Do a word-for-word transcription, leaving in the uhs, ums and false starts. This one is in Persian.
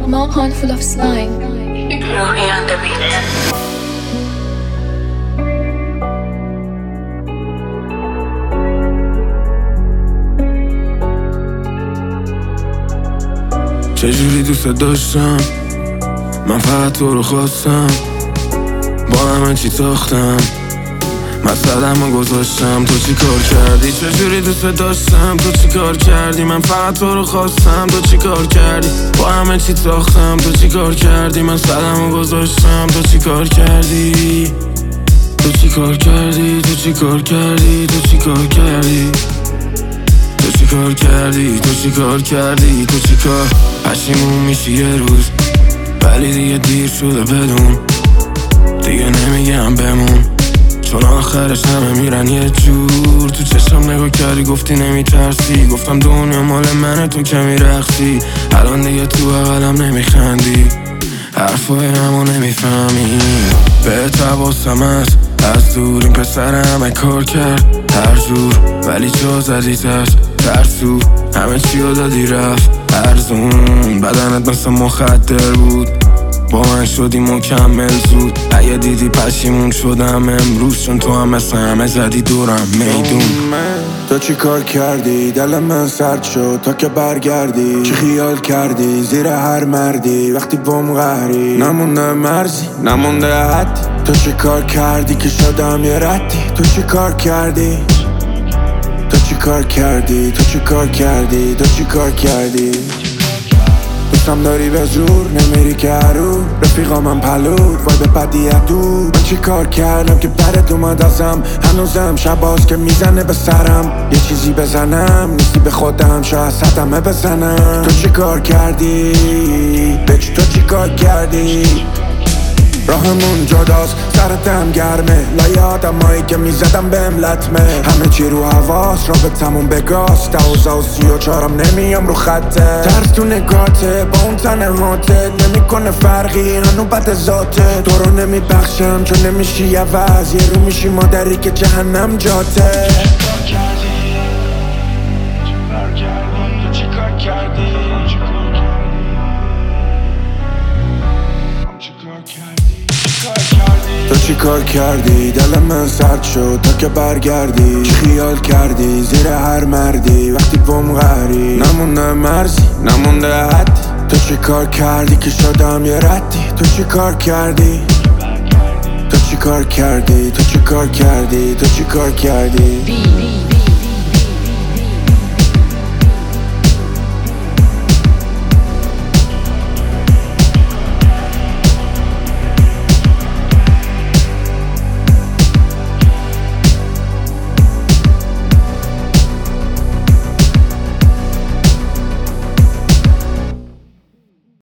Small handful of slime. Ruhi on the beat. چجوری دوست داشتم، من فقط تو رو خواستم، با همه چی ساختم، مثلمو گذاشتم. تو چی کار کردی؟ چجوری دوست داشتم، تو چی کار کردی؟ من فقط تو رو خواستم، تو چی کار کردی؟ با همه چی ساختم، تو چی کار کردی؟ مثلمو گذاشتم، تو چی کار کردی؟ تو چی کار کردی؟ تو چی کار کردی؟ تو چی کار کردی؟ تو چی کار کردی؟ تو چی کار کردی؟ تو چی کار؟ پشیمون میشی یه روز، ولی دیگه دیر شده بدون، دیگه نمیگم بمون، چون آخرش همه میرن یه جور. تو چشم نگاه کردی گفتی نمیترسی، گفتم دنیا مال منه تو که میرقصی. الان دیگه تو بغلم نمیخندی، حرفای همو نمیفهمی. بهت حواسم هست از دور، این پسر همه کار کرد هر جور، ولی جا زدی تشت ترسو، همه چی رو دادی رفت ارزون. بدنت مثل مخدر بود، با من شدی مکمل زود. اگه دیدی پشیمون شدم امروز، چون تو هم مثل همه زدی دورم میدون. تو چی کار کردی؟ دل من سرد شد تا که برگردی. چی خیال کردی زیر هر مردی وقتی بوم قهری؟ نمونده مرزی نمونده حدی. تو چی کار کردی که شدم یه ردی؟ تو چی کار کردی؟ تو چی کار کردی؟ تو چی کار کردی؟ تو چی کار کردی؟ دوستم داری به زور نمیری که هرو، رفیقا من پلور وای به بدی دور. من چی کار کردم که برت اومد ازم؟ هنوزم شباز که میزنه به سرم، یه چیزی بزنم نیستی به خودم، شاید صدمه بزنم. تو چی کار کردی؟ بچ تو چی کار کردی؟ راهمون جداست سرتم گرمه، لای آدمایی که میزدم بهم لطمه. همه چی رو حواس رابطمون بگاست، دوازده و سی و چهارم نمیام رو خطه. ترس تو نگاته با اون تنهاته، نمیکنه فرقی هنو بد ذاته. تو رو نمیبخشم چون نمیشی عوض، یه رو میشی مادری که جهنم جاته. تو چی کار کردی؟ دل من سرد شد تا که برگردی. چی خیال کردی زیر هر مردی وقتی بوم قهری؟ نمونده مرزی نمونده حدی. تو چی کار کردی که شدم یه ردی؟ تو چی کار کردی؟ تو چی کار کردی؟ تو چی کار کردی؟ تو چی کار کردی؟